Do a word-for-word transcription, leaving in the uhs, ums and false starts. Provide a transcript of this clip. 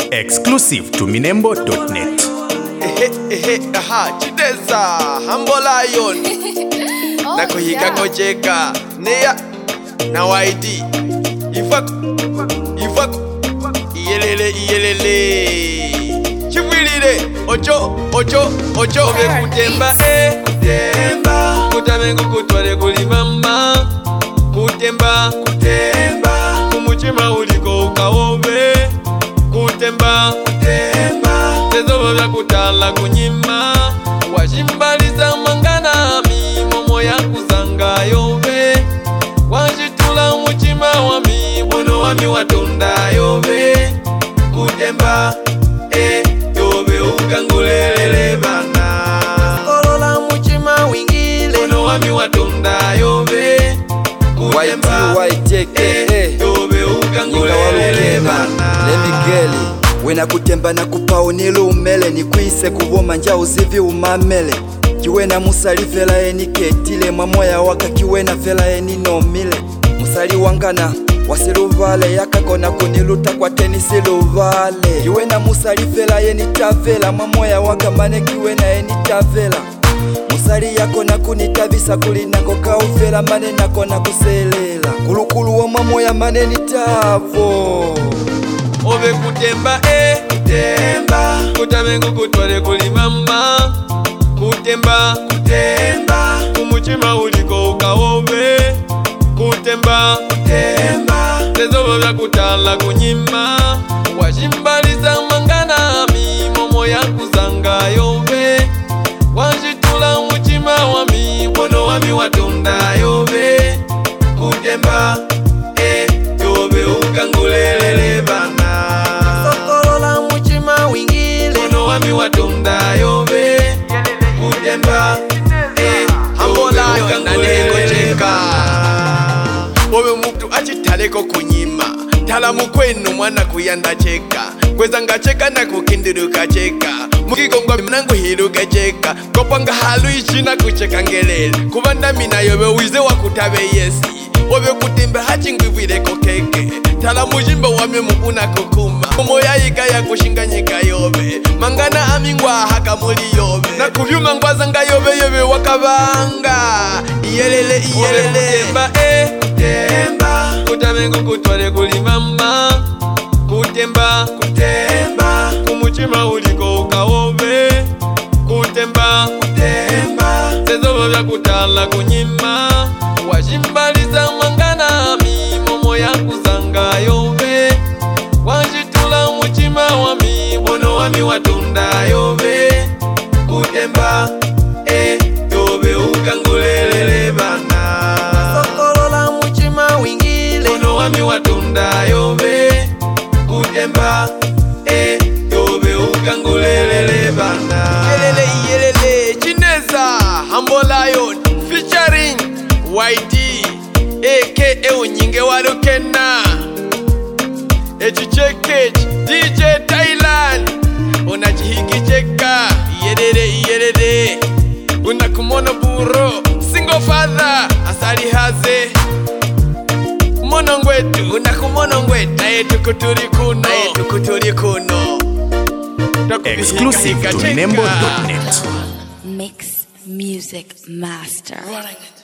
Exclusive to minembo dot net. Ehe ehe aha chideza Humble Lion oh, Nako higa ngojeka Neya na Y D Ifako Ifako Iyelele iyelele Chifilile Ocho Ocho Ocho Obe kutemba eh Kutemba Kutamengu kutwale kulimama Kutemba Kutemba Kumuchima uliko ukawobe Kutemba Kutemba Tezobo vya kutala kunyima Washimbaliza mangana mi Momo ya kuzanga yobe Washitula umuchima wami Bono wami watunda yobe Kutemba Eh yobe ukangulelele bana Kolola umuchima wingile Bono wami watunda yobe Kutemba Eh yobe ukangulelele bana Lemigeli wena kutemba na kupao nilu umele Nikwise kuvoma nja uzivi umamele Kiwena musali vela eni ketile Mwamoya waka kiwena vela eni nomile Musali wangana wasiluvale Yakakona kuniluta kwa teni siluvale Kiwena musali vela eni tavela Mwamoya waka mane kiwena eni tavela Musali yako na kunitavisa kulinako kauvela Mane nako na kuselela Kulukulu wa mwamoya mane nitavo Obe kutemba eh Kutemba Kutamengu kutwale kulimama Kutemba Kutemba Kumuchima uliko ukawobe Kutemba Kutemba Tezobo vya kutala kunyima Washimbaliza mangana mi Momo ya kuzanga yobe Washitula umuchima wami Bono wami watunda yobe Kutemba Eh yobe ukangulelele bana Sokolola umuchima wingile Bono wami watunda yobe Kutemba Eh yobe ukangulelele bana Obe mtu achitaleko kunyima Tala mukwenu mwana kuyanda cheka Kweza nga cheka na kukindiruka cheka Mukigongwa mnangu hiruka cheka Kopanga halu ishina kucheka ngelele Kubanda mina yobe wize wakutabe yesi Obe kutimbe hachi ngwivile kokeke Tala mujimba wame mukuna kukuma Moya yika ya kushinga nyika yobe Mangana amingwa haka muli yobe Na kuvyuma ngwaza nga yobe yobe wakabanga Iyelele iyelele Obe kutemba eh Kutemba Kutamengu kutwale kulimama Kutemba Kutemba Kumuchima uliko ukawobe Kutemba Kutemba Tezobo vya kutala kunyima Washimbaliza mangana mi Momo ya kuzanga yobe Washitula umuchima wami Bono wami watunda yobe Kutemba Eh yobe ukangulelele bana Sokolola umuchima wingile Bono wami watunda yobe Kutemba Eh yobe ukangulelele bana Yelele yelele Chineza Humble Lion Featuring Y D A K A Unyinge Walukena Echichekechi D J Thailand Unachihiki cheka Iyelele iyelele Unakumono buro Single father Asali haze Mono ngwetu Unakumono ngwetu Aye tukuturi kuno Aye tukuturi kuno Exclusive to minembo dot net. Mix Music Master.